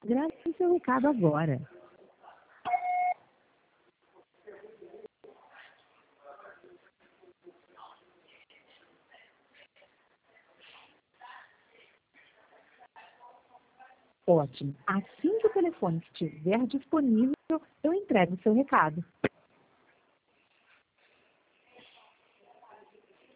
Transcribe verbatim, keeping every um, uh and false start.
Grave seu recado agora. Ótimo. Assim que o telefone estiver disponível, eu entrego o seu recado.